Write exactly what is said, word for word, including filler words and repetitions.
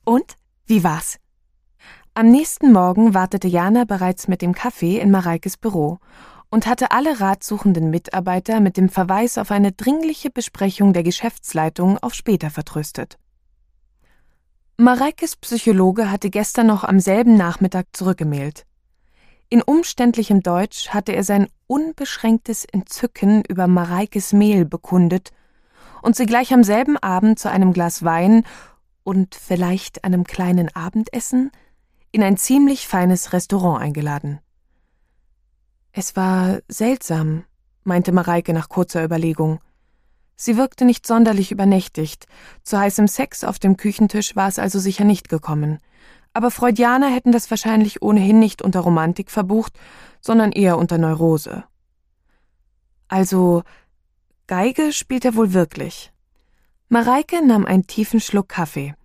Und? Wie war's? Am nächsten Morgen wartete Jana bereits mit dem Kaffee in Mareikes Büro und hatte alle ratsuchenden Mitarbeiter mit dem Verweis auf eine dringliche Besprechung der Geschäftsleitung auf später vertröstet. Mareikes Psychologe hatte gestern noch am selben Nachmittag zurückgemailt. In umständlichem Deutsch hatte er sein unbeschränktes Entzücken über Mareikes Mail bekundet und sie gleich am selben Abend zu einem Glas Wein und vielleicht einem kleinen Abendessen in ein ziemlich feines Restaurant eingeladen. Es war seltsam, meinte Mareike nach kurzer Überlegung. Sie wirkte nicht sonderlich übernächtigt, zu heißem Sex auf dem Küchentisch war es also sicher nicht gekommen, aber Freudianer hätten das wahrscheinlich ohnehin nicht unter Romantik verbucht, sondern eher unter Neurose. Also, Geige spielt er wohl wirklich. Mareike nahm einen tiefen Schluck Kaffee.